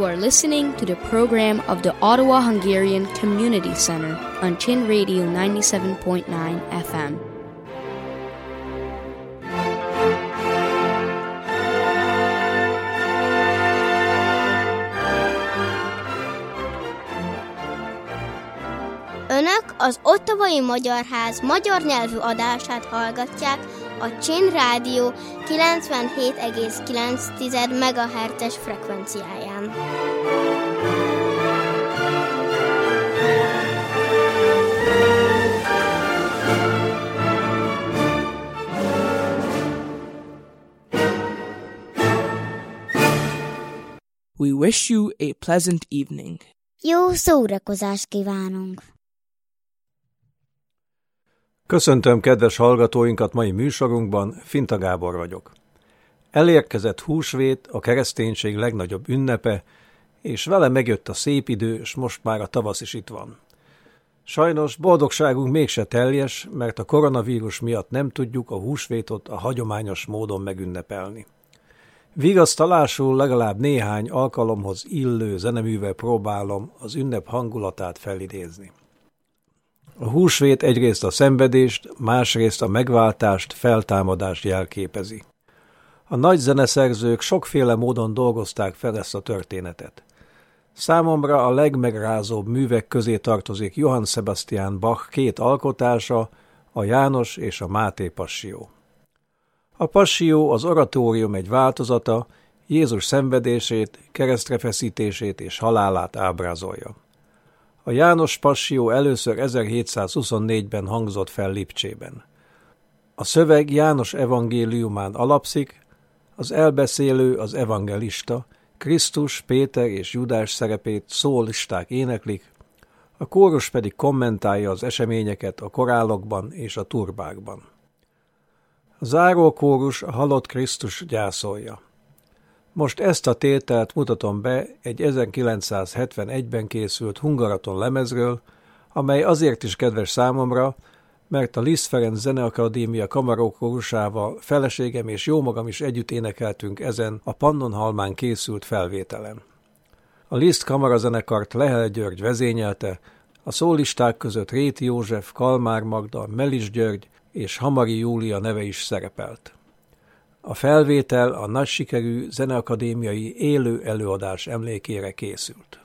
are listening to the program of the Ottawa Hungarian Community Center on Chin Radio 97.9 FM. Önök az Ottawai Magyar Ház magyar nyelvű adását hallgatják a Chin Rádió 97,9 MHz-es frekvenciáján. We wish you a pleasant evening. Jó szórakozást kívánunk! Köszöntöm kedves hallgatóinkat mai műsorunkban, Finta Gábor vagyok. Elérkezett húsvét, a kereszténység legnagyobb ünnepe, és vele megjött a szép idő, és most már a tavasz is itt van. Sajnos boldogságunk mégse teljes, mert a koronavírus miatt nem tudjuk a húsvétot a hagyományos módon megünnepelni. Vigasztalásul legalább néhány alkalomhoz illő zeneművel próbálom az ünnep hangulatát felidézni. A húsvét egyrészt a szenvedést, másrészt a megváltást, feltámadást jelképezi. A nagy zeneszerzők sokféle módon dolgozták fel ezt a történetet. Számomra a legmegrázóbb művek közé tartozik Johann Sebastian Bach két alkotása, a János és a Máté Passió. A Passió az oratórium egy változata, Jézus szenvedését, keresztre feszítését és halálát ábrázolja. A János Passió először 1724-ben hangzott fel Lipcsében. A szöveg János evangéliumán alapszik, az elbeszélő az evangelista, Krisztus, Péter és Judás szerepét szólisták éneklik, a kórus pedig kommentálja az eseményeket a korálokban és a turbákban. A záró kórus a halott Krisztus gyászolja. Most ezt a tételt mutatom be egy 1971-ben készült Hungaraton lemezről, amely azért is kedves számomra, mert a Liszt Ferenc Zeneakadémia kamarókórusával feleségem és jómagam is együtt énekeltünk ezen a Pannonhalmán készült felvételen. A Liszt kamarazenekart Lehel György vezényelte, a szólisták között Réti József, Kalmár Magda, Melis György és Hamari Júlia neve is szerepelt. A felvétel a nagy sikerű zeneakadémiai élő előadás emlékére készült.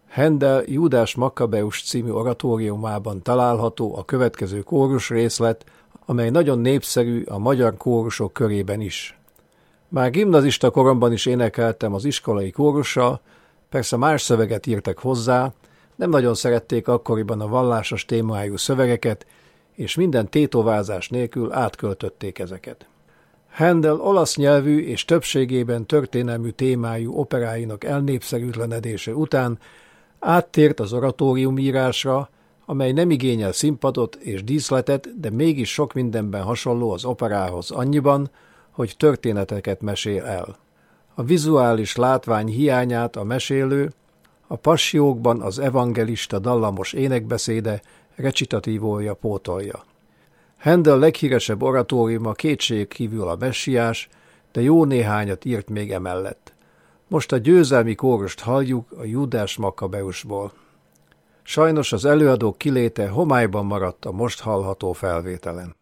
Händel Júdás Makkabeus című oratóriumában található a következő kórus részlet, amely nagyon népszerű a magyar kórusok körében is. Már gimnazista koromban is énekeltem az iskolai kórussal, persze más szöveget írtak hozzá, nem nagyon szerették akkoriban a vallásos témájú szövegeket, és minden tétovázás nélkül átköltötték ezeket. Händel olasz nyelvű és többségében történelmű témájú operáinak elnépszerűtlenedése után áttért az oratóriumírásra, amely nem igényel színpadot és díszletet, de mégis sok mindenben hasonló az operához annyiban, hogy történeteket mesél el. A vizuális látvány hiányát a mesélő, a passiókban az evangelista dallamos énekbeszéde, recitatívója pótolja. Händel leghíresebb oratóriuma kétségkívül a Messiás, de jó néhányat írt még emellett. Most a győzelmi kórust halljuk a Júdás Makkabeusból. Sajnos az előadók kiléte homályban maradt a most hallható felvételen.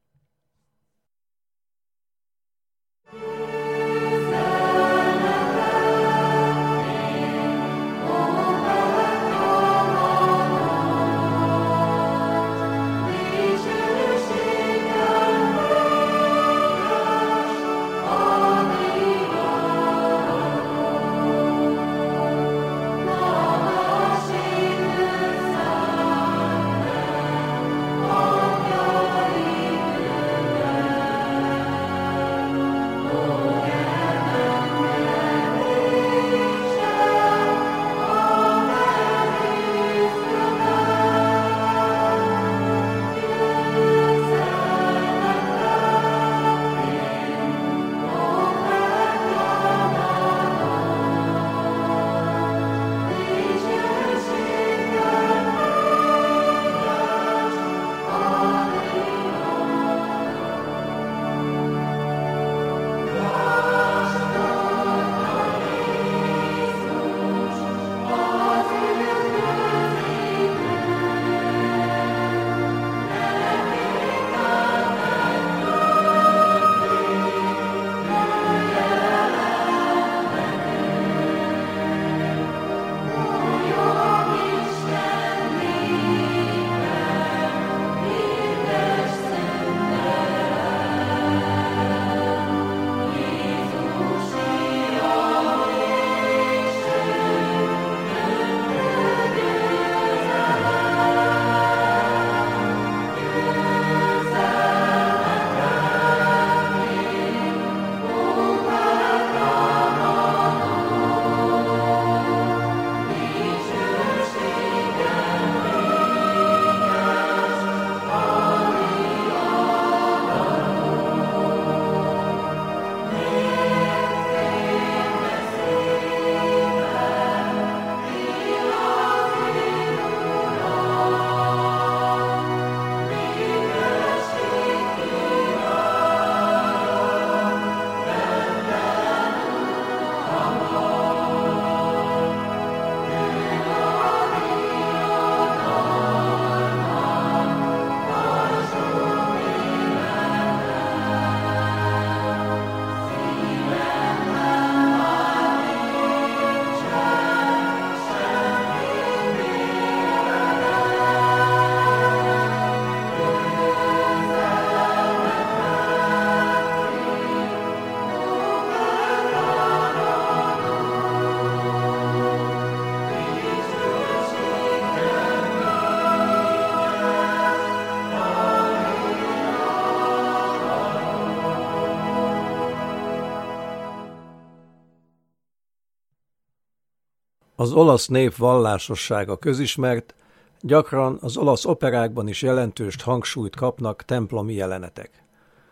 Az olasz nép vallásossága közismert, gyakran az olasz operákban is jelentős hangsúlyt kapnak templomi jelenetek.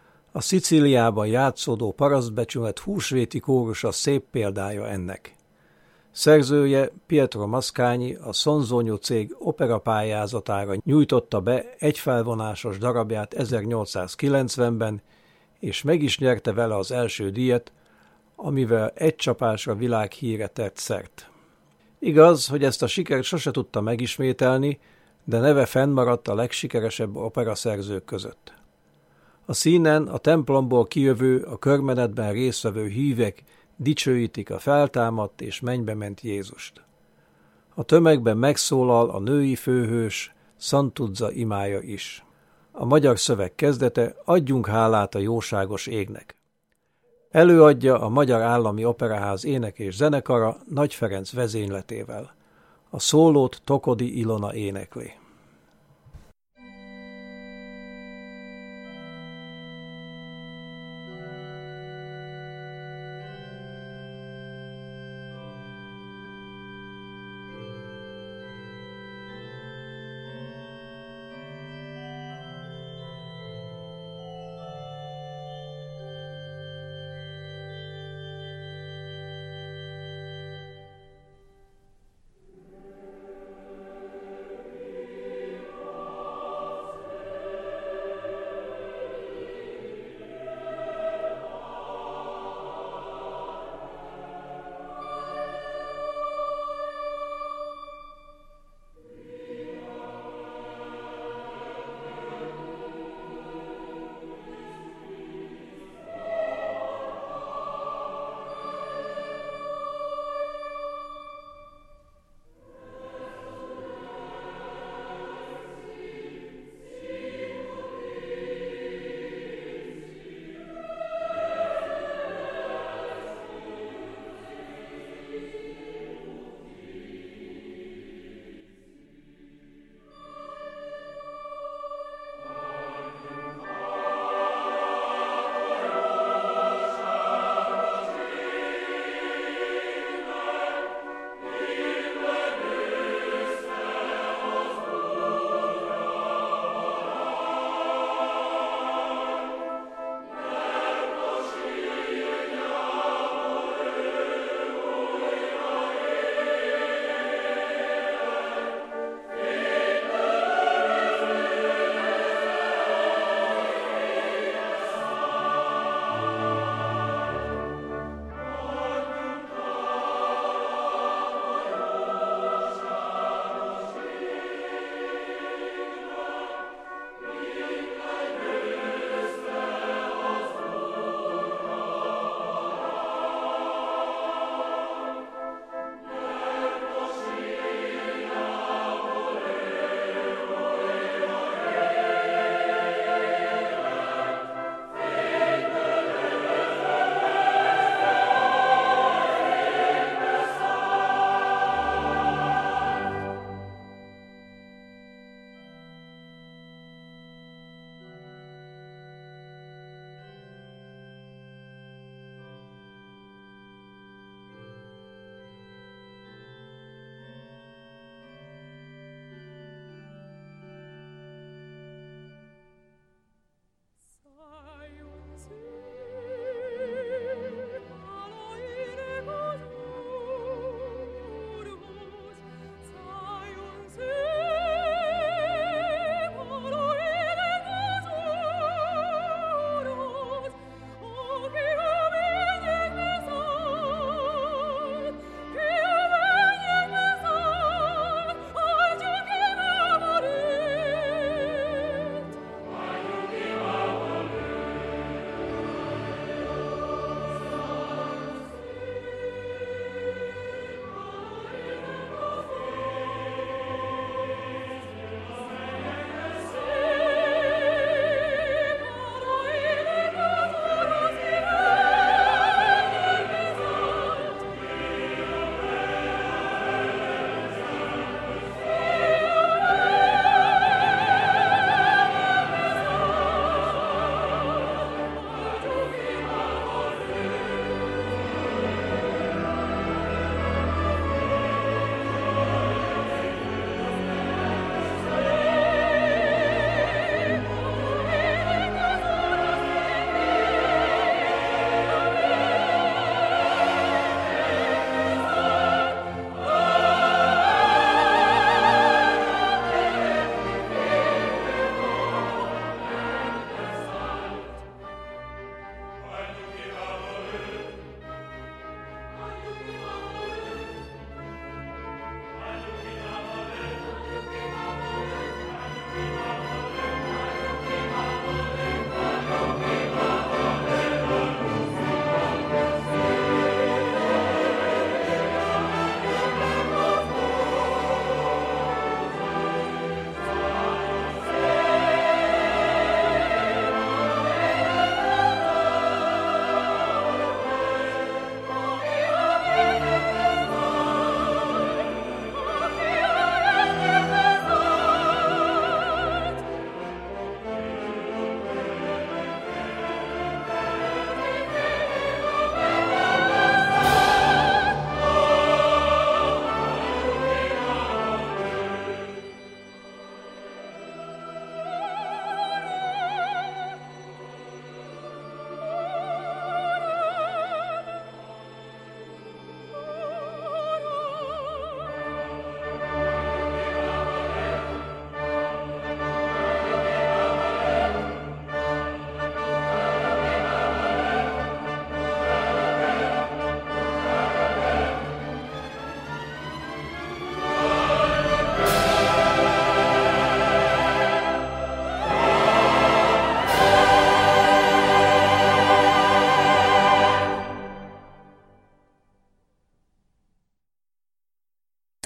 A Szicíliában játszódó parasztbecsület húsvéti kórusa szép példája ennek. Szerzője Pietro Mascagni a Sonzogno cég operapályázatára nyújtotta be egyfelvonásos darabját 1890-ben, és meg is nyerte vele az első díjat, amivel egy csapásra világhírre tett szert. Igaz, hogy ezt a sikert sose tudta megismételni, de neve fennmaradt a legsikeresebb operaszerzők között. A színen a templomból kijövő, a körmenetben résztvevő hívek dicsőítik a feltámadt és mennybe ment Jézust. A tömegben megszólal a női főhős Szantudza imája is. A magyar szöveg kezdete: adjunk hálát a jóságos égnek. Előadja a Magyar Állami Operaház ének és zenekara Nagy Ferenc vezényletével. A szólót Tokodi Ilona énekli.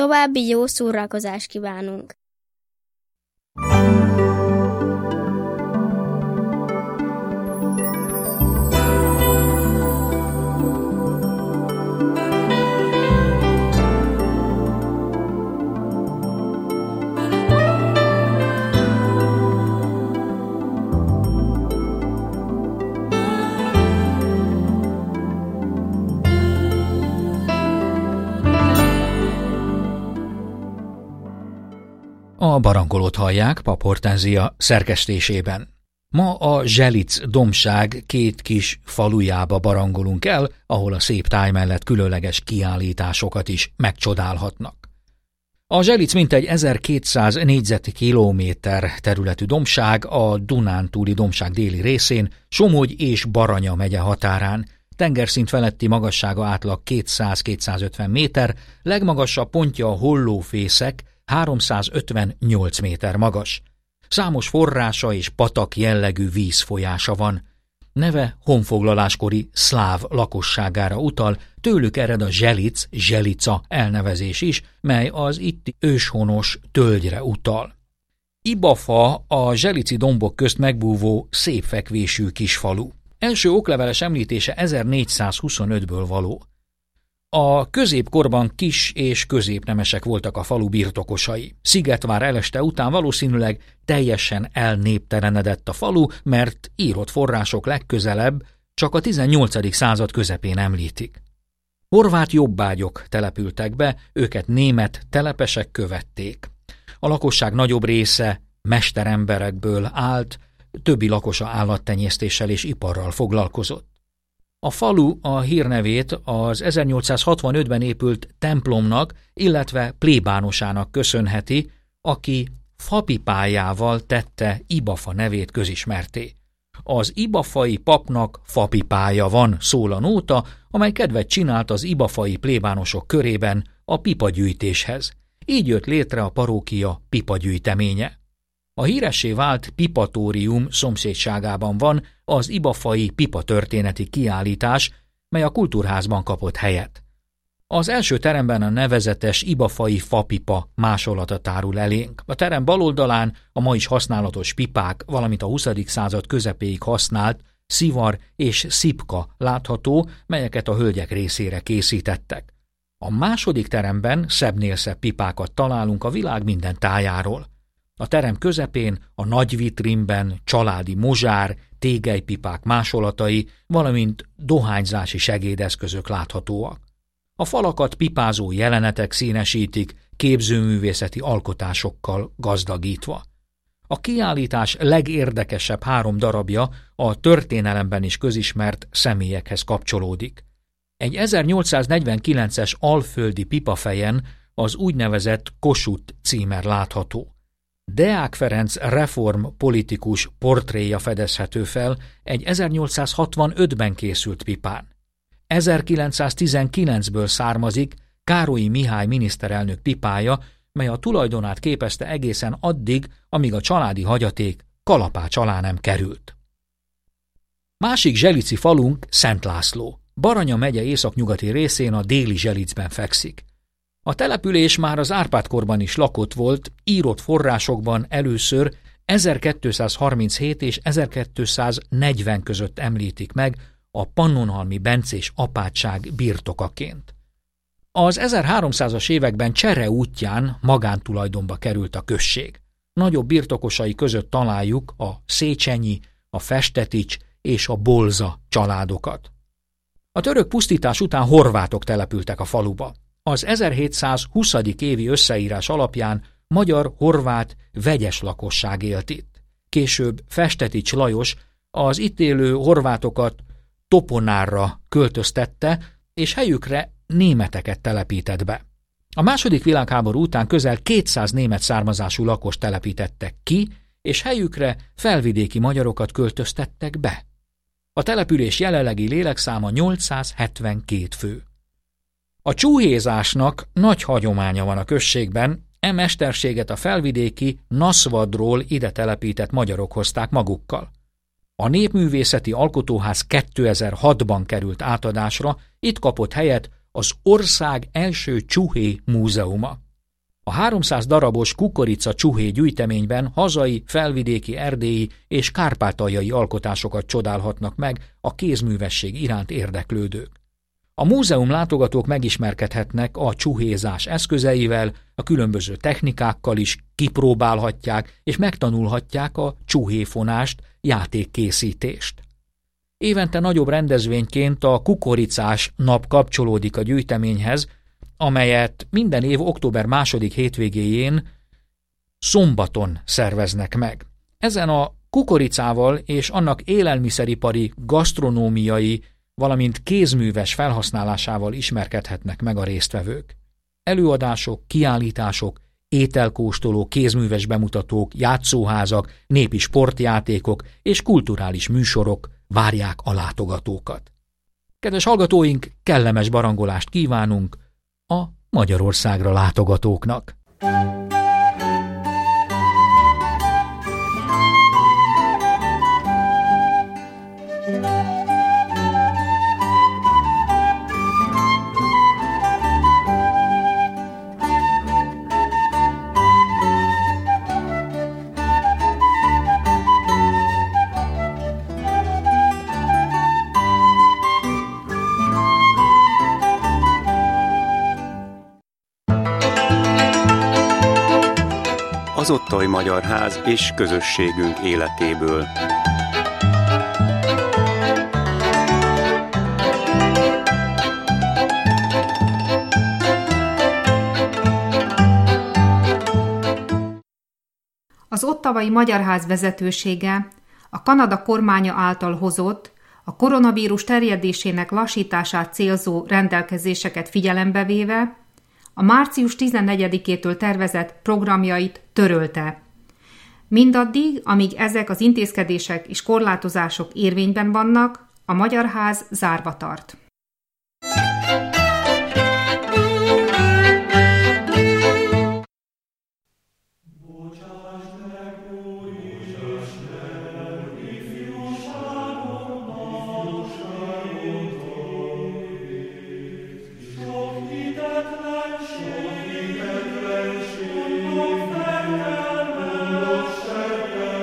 További jó szórakozást kívánunk! A barangolót hallják Pap Hortenzia szerkesztésében. Ma a Zselic dombság két kis falujába barangolunk el, ahol a szép táj mellett különleges kiállításokat is megcsodálhatnak. A Zselic mintegy 1200 négyzetkilométer területű dombság a Dunántúli dombság déli részén, Somogy és Baranya megye határán. Tengerszint feletti magassága átlag 200-250 méter, legmagasabb pontja a Hollófészek, 358 méter magas. Számos forrása és patak jellegű vízfolyása van. Neve honfoglaláskori szláv lakosságára utal, tőlük ered a Zselic, Zselica elnevezés is, mely az itti őshonos tölgyre utal. Ibafa a zselici dombok közt megbúvó szép fekvésű kisfalu. Első okleveles említése 1425-ből való. A középkorban kis és középnemesek voltak a falu birtokosai. Szigetvár eleste után valószínűleg teljesen elnéptelenedett a falu, mert írott források legközelebb csak a 18. század közepén említik. Horvát jobbágyok települtek be, őket német telepesek követték. A lakosság nagyobb része mesteremberekből állt, többi lakosa állattenyésztéssel és iparral foglalkozott. A falu a hírnevét az 1865-ben épült templomnak, illetve plébánosának köszönheti, aki fapipájával tette Ibafa nevét közismerté. Az ibafai papnak fapipája van, szól a nóta, amely kedvet csinált az ibafai plébánosok körében a pipagyűjtéshez. Így jött létre a parókia pipagyűjteménye. A híressé vált pipatórium szomszédságában van az ibafai pipatörténeti kiállítás, mely a kultúrházban kapott helyet. Az első teremben a nevezetes ibafai fapipa másolata tárul elénk. A terem bal oldalán a ma is használatos pipák, valamint a 20. század közepéig használt szivar és szipka látható, melyeket a hölgyek részére készítettek. A második teremben szebbnél szebb pipákat találunk a világ minden tájáról. A terem közepén a nagy vitrínben családi mozsár, tégelypipák másolatai, valamint dohányzási segédeszközök láthatóak. A falakat pipázó jelenetek színesítik, képzőművészeti alkotásokkal gazdagítva. A kiállítás legérdekesebb 3 darabja a történelemben is közismert személyekhez kapcsolódik. Egy 1849-es alföldi pipafejen az úgynevezett Kossuth címer látható. Deák Ferenc reformpolitikus portréja fedezhető fel egy 1865-ben készült pipán. 1919-ből származik Károlyi Mihály miniszterelnök pipája, mely a tulajdonát képezte egészen addig, amíg a családi hagyaték kalapács alá nem került. Másik zselici falunk Szent László. Baranya megye északnyugati részén a déli Zselicben fekszik. A település már az Árpád-korban is lakott volt, írott forrásokban először 1237 és 1240 között említik meg a pannonhalmi bencés apátság birtokaként. Az 1300-as években Csere útján magántulajdonba került a község. Nagyobb birtokosai között találjuk a Széchenyi, a Festetics és a Bolza családokat. A török pusztítás után horvátok települtek a faluba. Az 1720. évi összeírás alapján magyar-horvát vegyes lakosság élt itt. Később Festetics Lajos az itt élő horvátokat Toponárra költöztette, és helyükre németeket telepített be. A második világháború után közel 200 német származású lakost telepítettek ki, és helyükre felvidéki magyarokat költöztettek be. A település jelenlegi lélekszáma 872 fő. A csúhézásnak nagy hagyománya van a községben, e mesterséget a felvidéki Naszvadról ide telepített magyarok hozták magukkal. A Népművészeti Alkotóház 2006-ban került átadásra, itt kapott helyet az ország első csuhé múzeuma. A 300 darabos kukorica csuhé gyűjteményben hazai, felvidéki, erdélyi és kárpátaljai alkotásokat csodálhatnak meg a kézművesség iránt érdeklődők. A múzeum látogatók megismerkedhetnek a csuhézás eszközeivel, a különböző technikákkal is kipróbálhatják és megtanulhatják a csuhéfonást, játékkészítést. Évente nagyobb rendezvényként a kukoricás nap kapcsolódik a gyűjteményhez, amelyet minden év október 2. hétvégéjén szombaton szerveznek meg. Ezen a kukoricával és annak élelmiszeripari, gasztronómiai, valamint kézműves felhasználásával ismerkedhetnek meg a résztvevők. Előadások, kiállítások, ételkóstoló, kézműves bemutatók, játszóházak, népi sportjátékok és kulturális műsorok várják a látogatókat. Kedves hallgatóink, kellemes barangolást kívánunk a Magyarországra látogatóknak! Az Ottawai Magyar Ház és közösségünk életéből. Az Ottawai Magyar Ház vezetősége a Kanada kormánya által hozott, a koronavírus terjedésének lassítását célzó rendelkezéseket figyelembe véve a március 14-től tervezett programjait törölte. Mindaddig, amíg ezek az intézkedések és korlátozások érvényben vannak, a Magyar Ház zárva tart.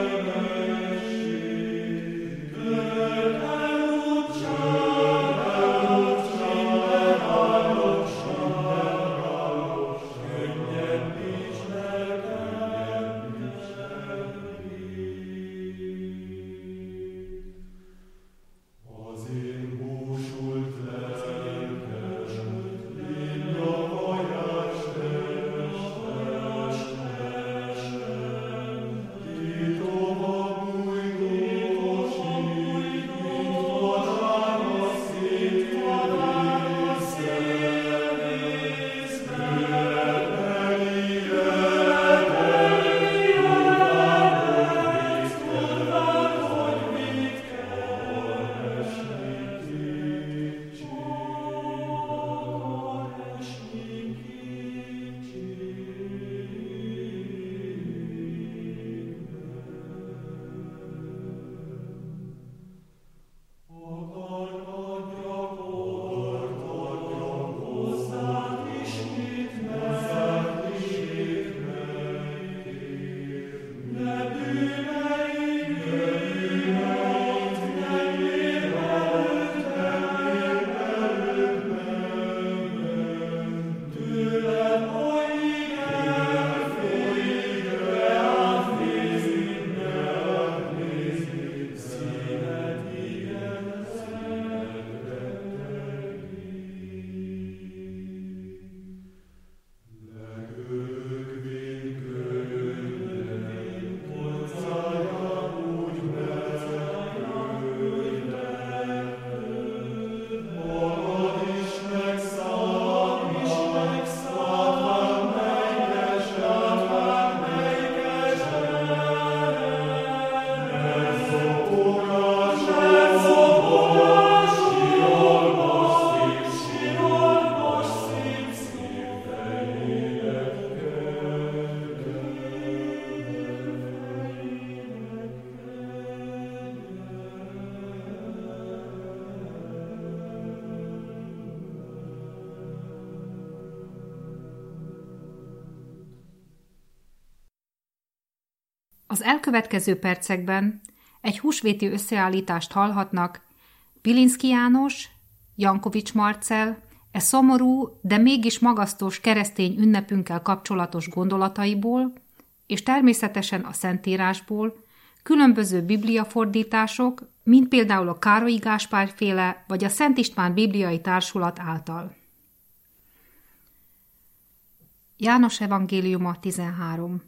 Oh, Az elkövetkező percekben egy húsvéti összeállítást hallhatnak Pilinszky János, Jankovics Marcell, szomorú, de mégis magasztos keresztény ünnepünkkel kapcsolatos gondolataiból, és természetesen a Szentírásból, különböző bibliafordítások, mint például a Károlyi Gáspár féle vagy a Szent István Bibliai Társulat által. János evangéliuma 13.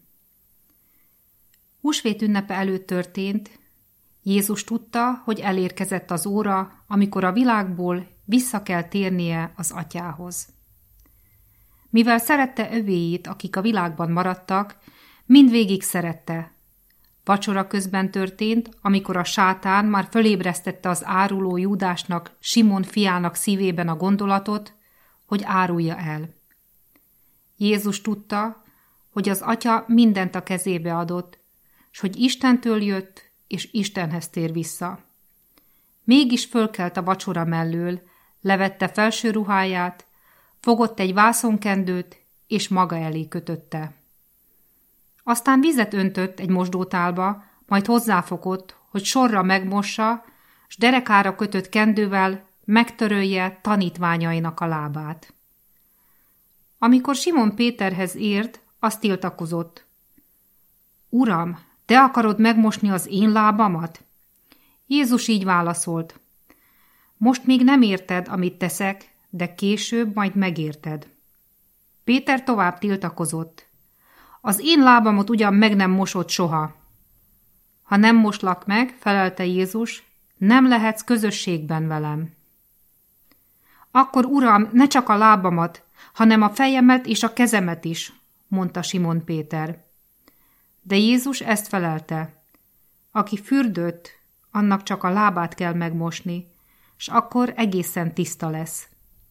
Húsvét ünnepe előtt történt. Jézus tudta, hogy elérkezett az óra, amikor a világból vissza kell térnie az Atyához. Mivel szerette övéit, akik a világban maradtak, mindvégig szerette. Vacsora közben történt, amikor a sátán már fölébresztette az áruló Júdásnak, Simon fiának szívében a gondolatot, hogy árulja el. Jézus tudta, hogy az Atya mindent a kezébe adott, s hogy Istentől jött, és Istenhez tér vissza. Mégis fölkelt a vacsora mellől, levette felső ruháját, fogott egy vászonkendőt, és maga elé kötötte. Aztán vizet öntött egy mosdótálba, majd hozzáfogott, hogy sorra megmossa, s derekára kötött kendővel megtörölje tanítványainak a lábát. Amikor Simon Péterhez ért, azt tiltakozott. Uram, te akarod megmosni az én lábamat? Jézus így válaszolt. Most még nem érted, amit teszek, de később majd megérted. Péter tovább tiltakozott. Az én lábamat ugyan meg nem mosott soha. Ha nem moslak meg, felelte Jézus, nem lehetsz közösségben velem. Akkor, Uram, ne csak a lábamat, hanem a fejemet és a kezemet is, mondta Simon Péter. De Jézus ezt felelte. Aki fürdött, annak csak a lábát kell megmosni, s akkor egészen tiszta lesz.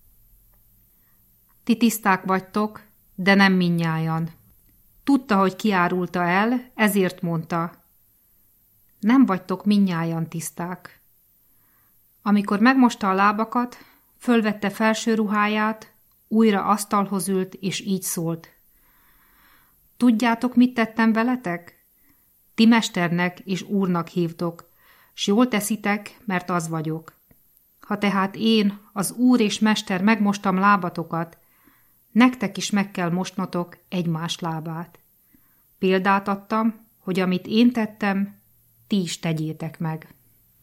Ti tiszták vagytok, de nem mindnyájan. Tudta, hogy kiárulta el, ezért mondta. Nem vagytok mindnyájan tiszták. Amikor megmosta a lábakat, fölvette felső ruháját, újra asztalhoz ült, és így szólt. Tudjátok, mit tettem veletek? Ti mesternek és úrnak hívtok, s jól teszitek, mert az vagyok. Ha tehát én, az úr és mester megmostam lábatokat, nektek is meg kell mosnotok egymás lábát. Példát adtam, hogy amit én tettem, ti is tegyétek meg.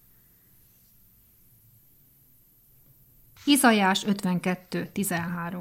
Izaiás 52.13.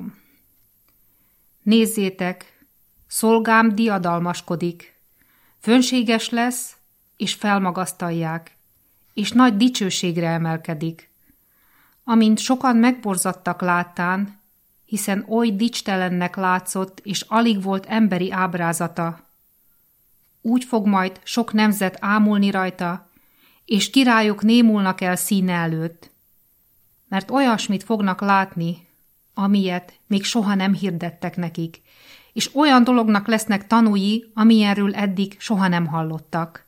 Nézzétek, szolgám diadalmaskodik, fönséges lesz, és felmagasztalják, és nagy dicsőségre emelkedik. Amint sokan megborzadtak láttán, hiszen oly dicstelennek látszott, és alig volt emberi ábrázata. Úgy fog majd sok nemzet ámulni rajta, és királyok némulnak el színe előtt, mert olyasmit fognak látni, amilyet még soha nem hirdettek nekik, és olyan dolognak lesznek tanúi, amilyenről eddig soha nem hallottak.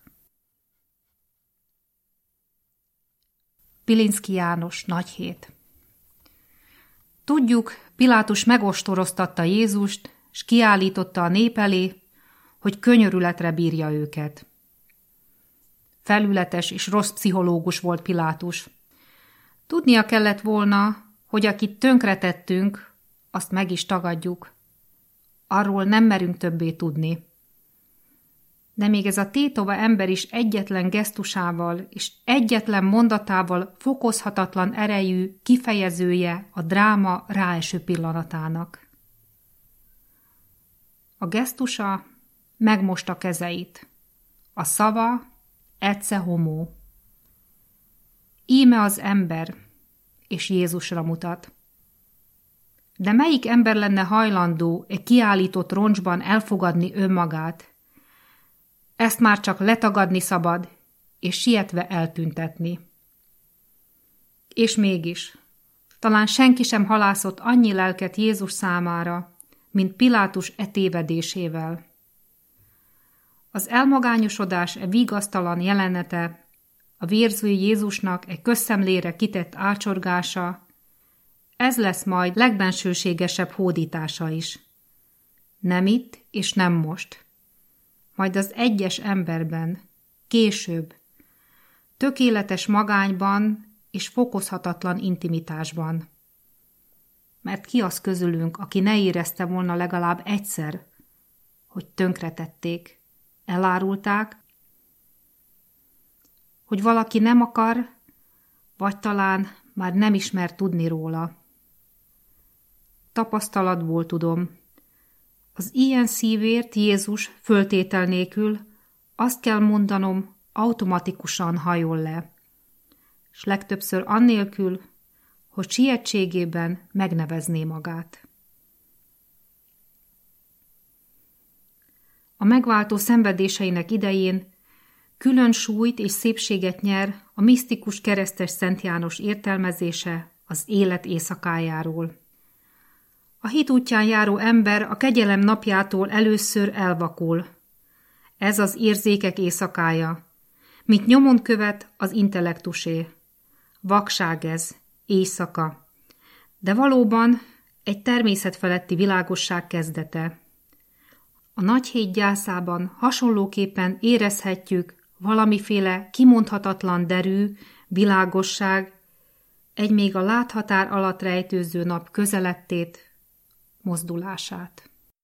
Pilinszky János, Nagyhét. Tudjuk, Pilátus megostoroztatta Jézust, s kiállította a nép elé, hogy könyörületre bírja őket. Felületes és rossz pszichológus volt Pilátus. Tudnia kellett volna, hogy akit tönkretettünk, azt meg is tagadjuk. Arról nem merünk többé tudni. De még ez a tétova ember is egyetlen gesztusával és egyetlen mondatával fokozhatatlan erejű kifejezője a dráma ráeső pillanatának. A gesztusa megmosta kezeit. A szava ecce homo. Íme az ember, és Jézusra mutat. De melyik ember lenne hajlandó egy kiállított roncsban elfogadni önmagát? Ezt már csak letagadni szabad, és sietve eltüntetni. És mégis, talán senki sem halászott annyi lelket Jézus számára, mint Pilátus tévedésével. Az elmagányosodás vigasztalan jelenete, a vérző Jézusnak egy közszemlére kitett ácsorgása, ez lesz majd legbensőségesebb hódítása is. Nem itt és nem most. majd az egyes emberben, később, tökéletes magányban és fokozhatatlan intimitásban. Mert ki az közülünk, aki ne érezte volna legalább egyszer, hogy tönkretették, elárulták, hogy valaki nem akar, vagy talán már nem ismer tudni róla. Tapasztalatból tudom, az ilyen szívért Jézus föltétel nélkül azt kell mondanom, automatikusan hajol le, s legtöbbször annélkül, hogy sietségében megnevezné magát. A megváltó szenvedéseinek idején külön súlyt és szépséget nyer a misztikus keresztes Szent János értelmezése az élet éjszakájáról. A hit útján járó ember a kegyelem napjától először elvakul. Ez az érzékek éjszakája, mint nyomon követ az intellektusé. Vakság ez, éjszaka, de valóban egy természetfeletti világosság kezdete. A nagy hét gyászában hasonlóképpen érezhetjük valamiféle kimondhatatlan derű, világosság, egy még a láthatár alatt rejtőző nap közelettét, mozdulását.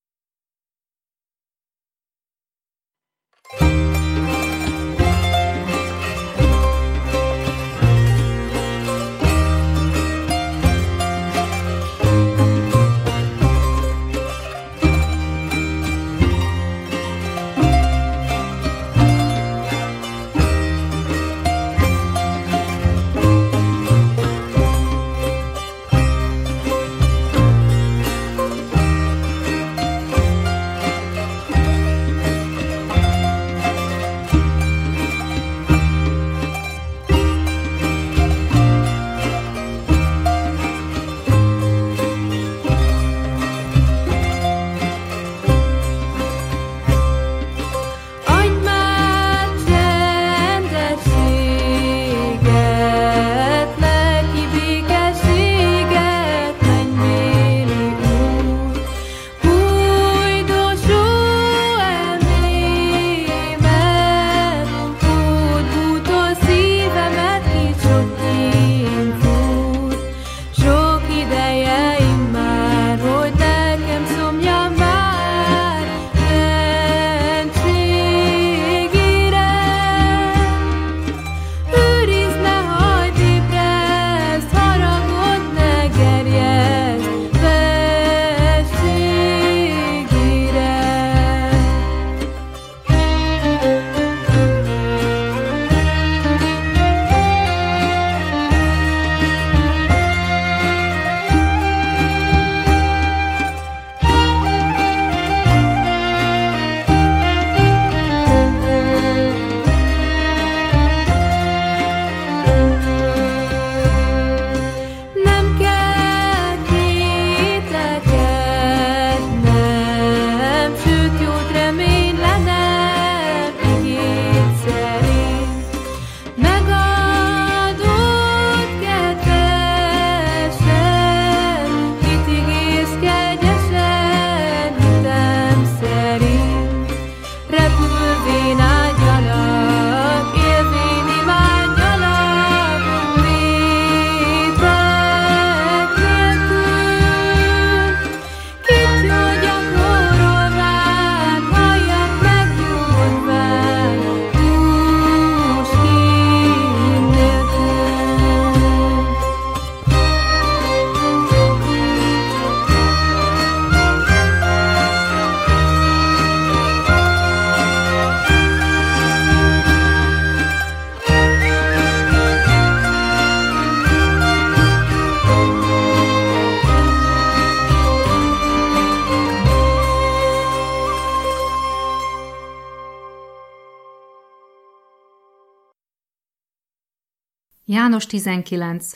János 19.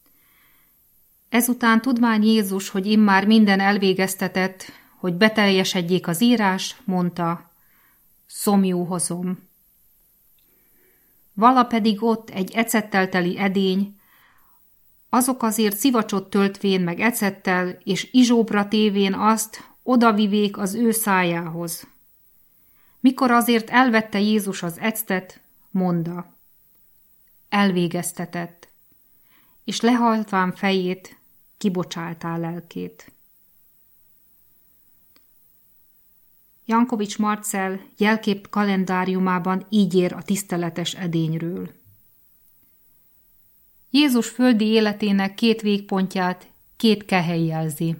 Ezután tudván Jézus, hogy immár minden elvégeztetett, hogy beteljesedjék az írás, mondta, szomjú hozom. Vala pedig ott egy ecettel teli edény, azok azért szivacsot töltvén meg ecettel, és izsóbra tévén azt odavivék az ő szájához. Mikor azért elvette Jézus az ectet, mondta: elvégeztetett, és lehajtván fejét, kibocsáltál lelkét. Jankovics Marcell jelkép kalendáriumában így ír a tiszteletes edényről. Jézus földi életének 2 végpontját 2 kehely jelzi.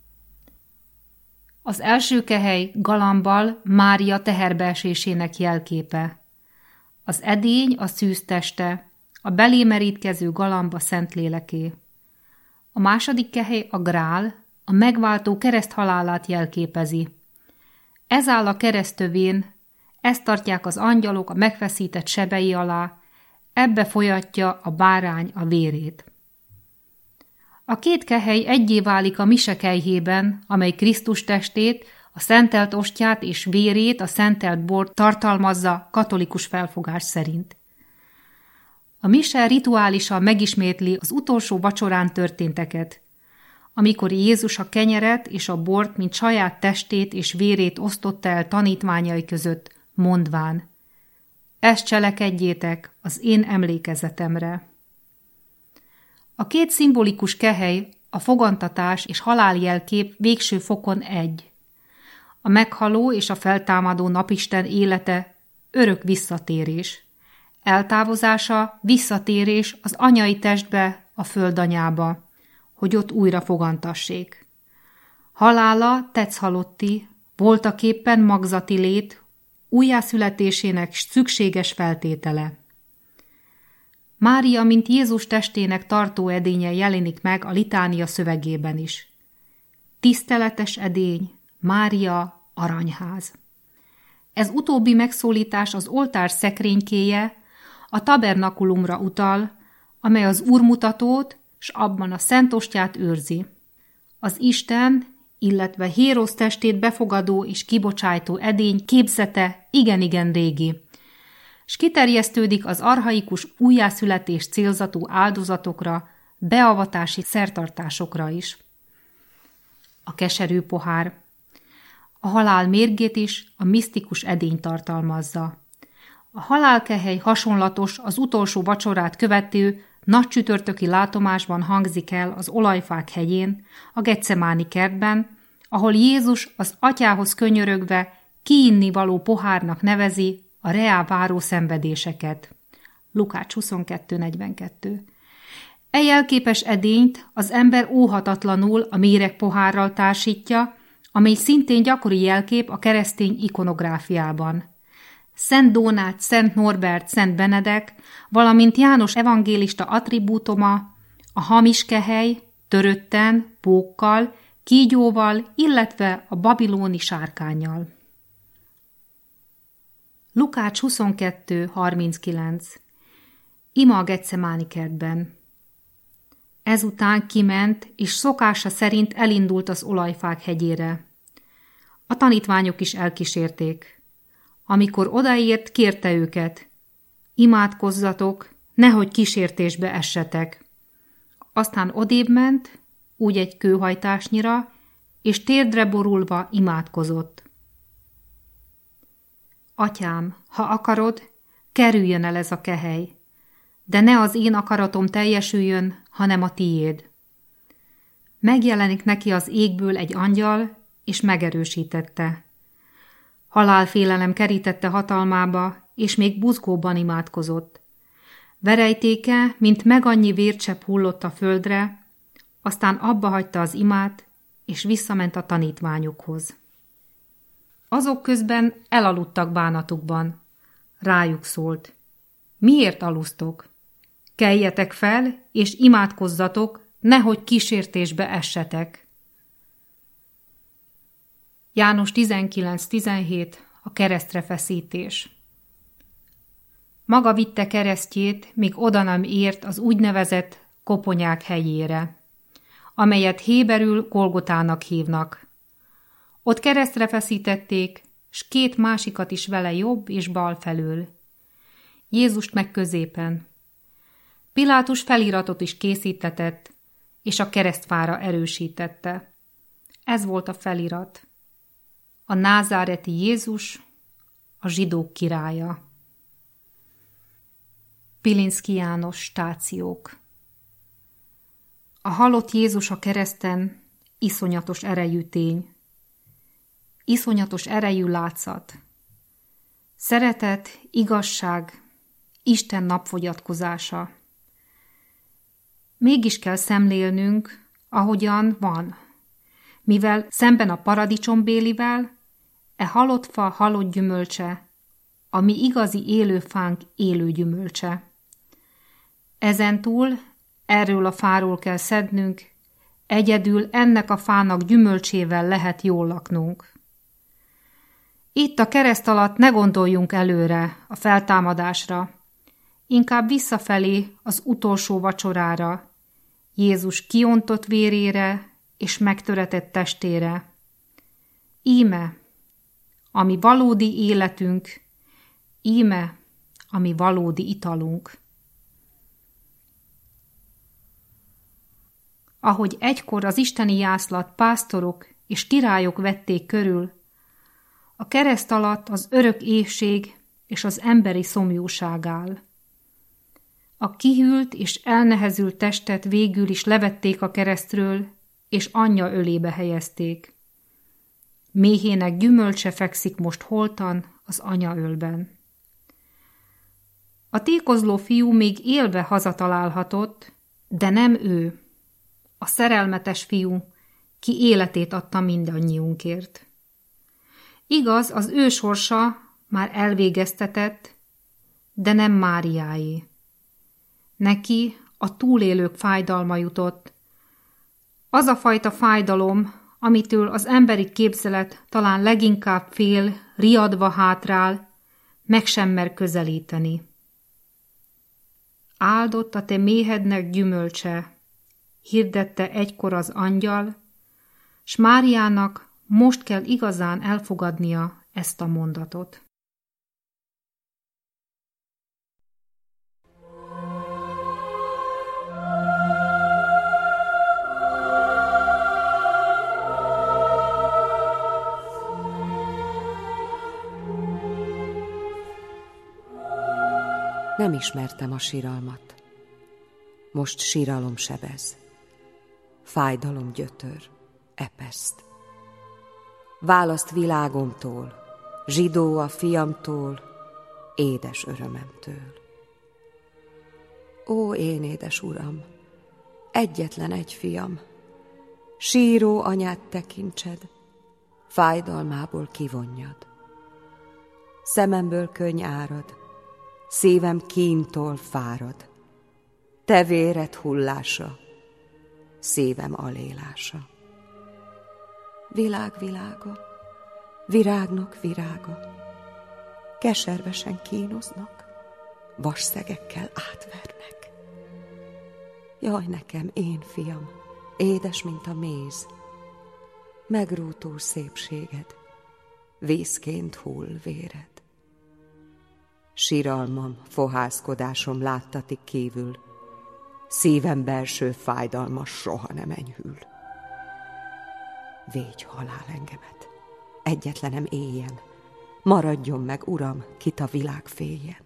Az első kehely galambal Mária teherbeesésének jelképe. Az edény a szűz teste, a belé merítkező galamb a Szentléleké. A második kehely a grál, a megváltó kereszthalálát jelképezi. Ez áll a keresztövén, ezt tartják az angyalok a megfeszített sebei alá, ebbe folyatja a bárány a vérét. A 2 kehely egyé válik a mise kelyhében, amely Krisztus testét, a szentelt ostját és vérét, a szentelt bort tartalmazza katolikus felfogás szerint. A mise rituálisan megismétli az utolsó vacsorán történteket, amikor Jézus a kenyeret és a bort, mint saját testét és vérét osztotta el tanítványai között, mondván: ezt cselekedjétek az én emlékezetemre. A 2 szimbolikus kehely, a fogantatás és halál jelkép végső fokon egy. A meghaló és a feltámadó napisten élete örök visszatérés. Eltávozása visszatérés az anyai testbe, a földanyába, hogy ott újra fogantassék. Halála tetszhalotti, voltaképpen magzati lét, újjászületésének szükséges feltétele. Mária, mint Jézus testének tartó edénye jelenik meg a litánia szövegében is. Tiszteletes edény, Mária, aranyház. Ez utóbbi megszólítás az oltár szekrénykéje, a tabernakulumra utal, amely az úrmutatót s abban a szentostyát őrzi. Az Isten, illetve Hérosz testét befogadó és kibocsájtó edény képzete igen-igen régi, s kiterjesztődik az archaikus újjászületés célzatú áldozatokra, beavatási szertartásokra is. A keserű pohár. A halál mérgét is a misztikus edény tartalmazza. A halálkehely hasonlatos az utolsó vacsorát követő nagy csütörtöki látomásban hangzik el az olajfák hegyén, a Getsemáni kertben, ahol Jézus az atyához könyörögve kiinni való pohárnak nevezi a reá váró szenvedéseket. Lukács 22.42. E jelképes edényt az ember óhatatlanul a méreg pohárral társítja, amely szintén gyakori jelkép a keresztény ikonográfiában. Szent Dónát, Szent Norbert, Szent Benedek, valamint János evangélista attribútuma, a hamis kehely, törötten, pókkal, kígyóval, illetve a babilóni sárkánnyal. Lukács 22.39. Ima a Getsemáni kertben. Ezután kiment, és szokása szerint elindult az olajfák hegyére. A tanítványok is elkísérték. Amikor odaért, kérte őket: imádkozzatok, nehogy kísértésbe essetek. Aztán odébb ment, úgy egy kőhajtásnyira, és térdre borulva imádkozott. Atyám, ha akarod, kerüljön el ez a kehely, de ne az én akaratom teljesüljön, hanem a tiéd. Megjelenik neki az égből egy angyal, és megerősítette. Halálfélelem kerítette hatalmába, és még buzgóban imádkozott. Verejtéke, mint megannyi vércsepp hullott a földre, aztán abba hagyta az imát, és visszament a tanítványokhoz. Azok közben elaludtak bánatukban. Rájuk szólt: miért alusztok? Keljetek fel, és imádkozzatok, nehogy kísértésbe essetek. János 19.17. A keresztre feszítés. Maga vitte keresztjét, míg oda nem ért az úgynevezett koponyák helyére, amelyet héberül Golgotának hívnak. Ott keresztre feszítették, s 2 másikat is vele jobb és bal felől. Jézust meg középen. Pilátus feliratot is készítetett, és a keresztfára erősítette. Ez volt a felirat: a názáreti Jézus, a zsidók királya. Pilinszky János stációk. A halott Jézus a kereszten iszonyatos erejű tény. Iszonyatos erejű látszat. Szeretet, igazság, Isten napfogyatkozása. Mégis kell szemlélnünk, ahogyan van, mivel szemben a paradicsombélivel, halott fa halott gyümölcse, a mi igazi élő fánk élő gyümölcse. Ezentúl erről a fáról kell szednünk, egyedül ennek a fának gyümölcsével lehet jól laknunk. Itt a kereszt alatt ne gondoljunk előre, a feltámadásra, inkább visszafelé az utolsó vacsorára, Jézus kiontott vérére és megtöretett testére. Íme, ami valódi életünk, íme, ami valódi italunk. Ahogy egykor az isteni jászlat pásztorok és királyok vették körül, a kereszt alatt az örök éhség és az emberi szomjúság áll. A kihűlt és elnehezült testet végül is levették a keresztről, és anyja ölébe helyezték. Méhének gyümölcse fekszik most holtan az anya ölben. A tékozló fiú még élve hazatalálhatott, de nem ő, a szerelmetes fiú, ki életét adta mindannyiunkért. Igaz, az ő sorsa már elvégeztetett, de nem Máriáé. Neki a túlélők fájdalma jutott. Az a fajta fájdalom, amitől az emberi képzelet talán leginkább fél, riadva hátrál, meg sem mer közelíteni. Áldott a te méhednek gyümölcse, hirdette egykor az angyal, s Máriának most kell igazán elfogadnia ezt a mondatot. Nem ismertem a siralmat. Most síralom sebez. Fájdalom gyötör, epeszt. Választ világomtól, zsidó a fiamtól, édes örömemtől. Ó, én édes uram, egyetlen egy fiam, síró anyát tekintsed, fájdalmából kivonjad. Szememből könny árad, szívem kíntól fárad, te véred hullása, szívem alélása. Világ világa, virágnak virága, keservesen kínoznak, vasszegekkel átvernek. Jaj nekem, én fiam, édes, mint a méz, megrútó szépséged, vízként hull véred. Siralmam, fohászkodásom láttatik kívül, szívem belső fájdalma soha nem enyhül. Védj halál engemet, egyetlenem éljen, maradjon meg, uram, kit a világ féljen.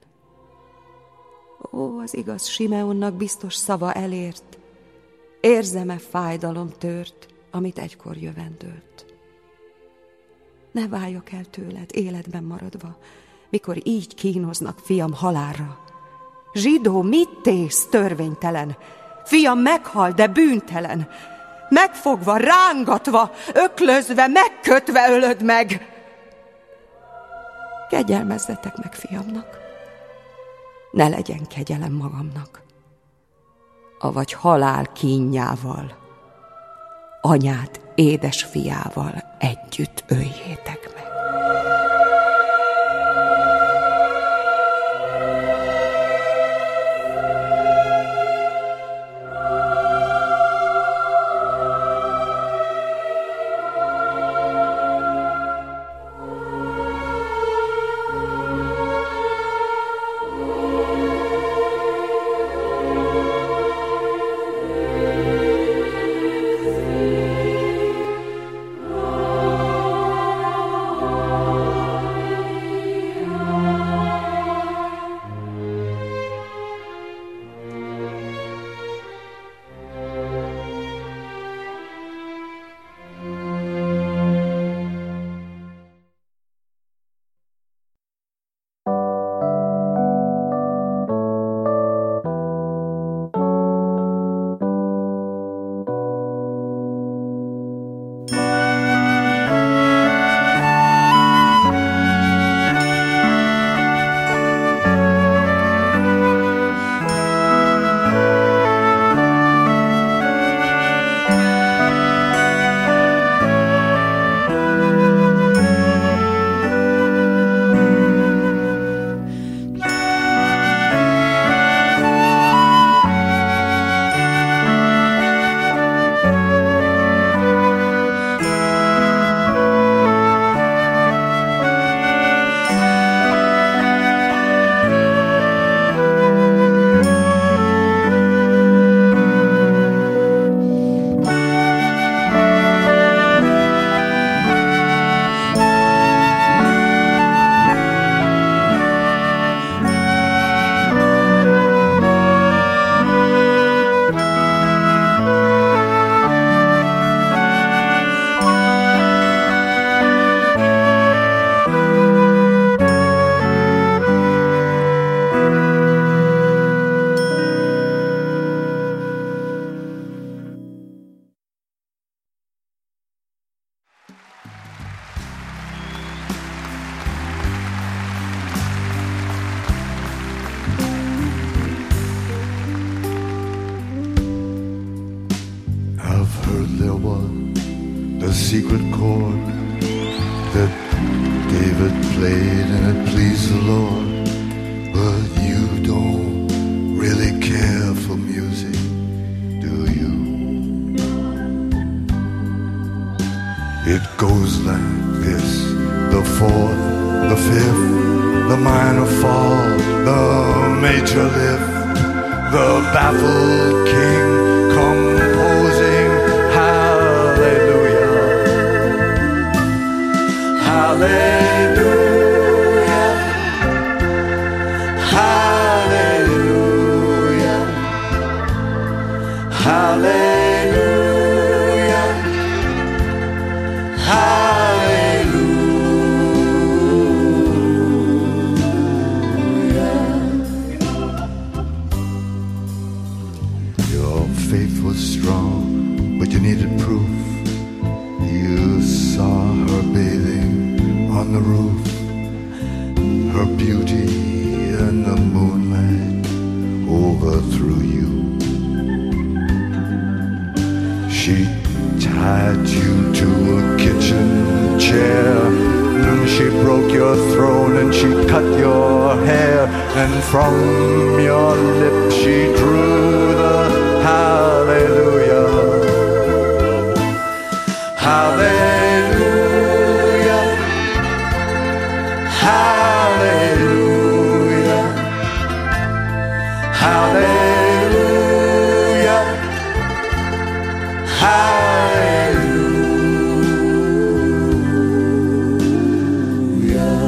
Ó, az igaz Simeonnak biztos szava elért, érzem-e fájdalom tört, amit egykor jövendőlt. Ne váljak el tőled, életben maradva, mikor így kínoznak fiam halálra. Zsidó, mit tész, törvénytelen? Fiam meghal, de bűntelen. Megfogva, rángatva, öklözve, megkötve ölöd meg. Kegyelmezzetek meg fiamnak, ne legyen kegyelem magamnak. Avagy halál kínjával, anyát édes fiával együtt öljétek meg. there was the secret chord that David played and it pleased the Lord. But you don't really care for music, do you? It goes like this: the fourth, the fifth, the minor fall, the major lift, the baffled king composing hallelujah, hallelujah, hallelujah, hallelujah, hallelujah. Your faith was strong, but you needed proof. You saw her bathing on the roof, her beauty in the moonlight overthrew you. She tied you to a kitchen chair, and she broke your throne and she cut your hair, and from your lips she drew the hallelujah, hallelujah, hallelujah, hallelujah, hallelujah.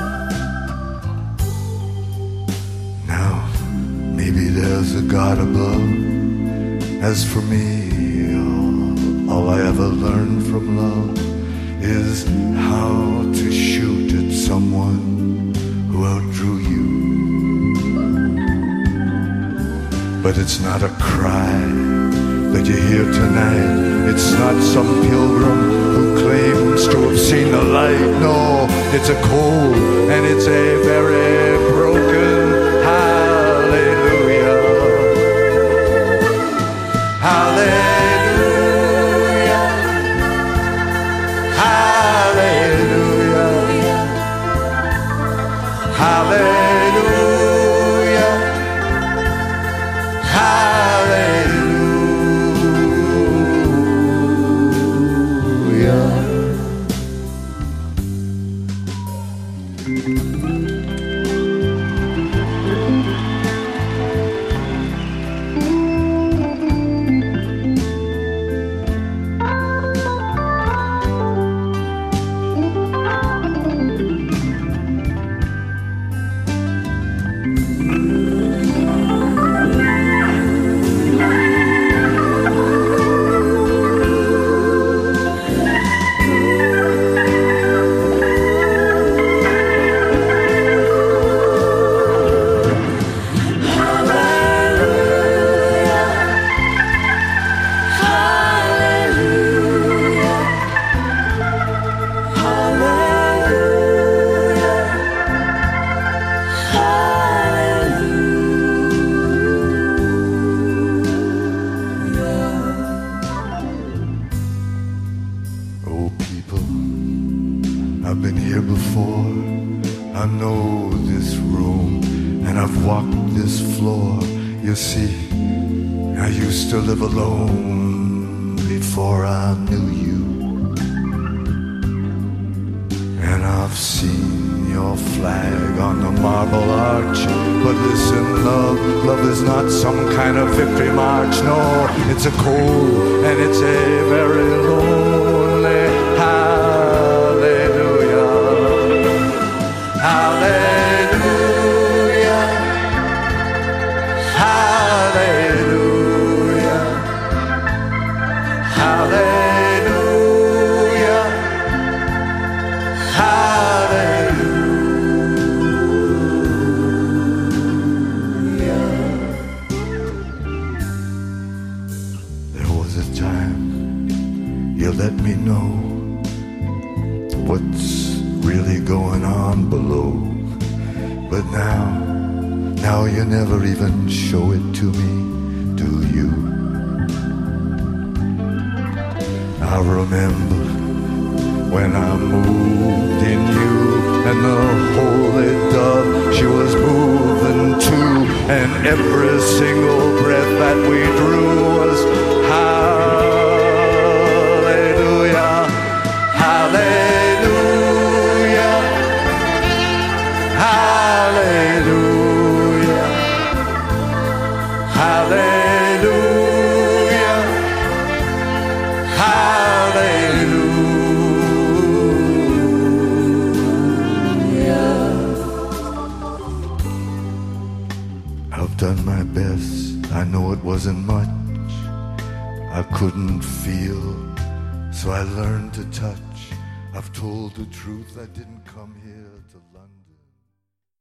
Now, maybe there's a God above. As for me, all I ever learned from love is how to shoot at someone who outdrew you. But it's not a cry that you hear tonight. It's not some pilgrim who claims to have seen the light. No, it's a cold and it's a very broken hallelujah, hallelujah, hallelujah, hallelujah, hallelujah. I've been here before. I know this room and I've walked this floor. You see, I used to live alone before I knew you. And I've seen your flag on the marble arch. But listen, love is not some kind of victory march. No, it's a cold and it's a very lonely hallelujah. Hallelujah. Hallelujah. Hallelujah. Hallelujah. There was a time you let me know what's really going on below. But now you never even show it to me, do you? remember when I moved in you, and the holy dove, she was moving too, and every single breath that we drew was hallelujah, hallelujah, hallelujah, hallelujah, hallelujah. I've done my best, I know it wasn't much. I couldn't feel, so I learned to touch. I've told the truth, I didn't come here to London.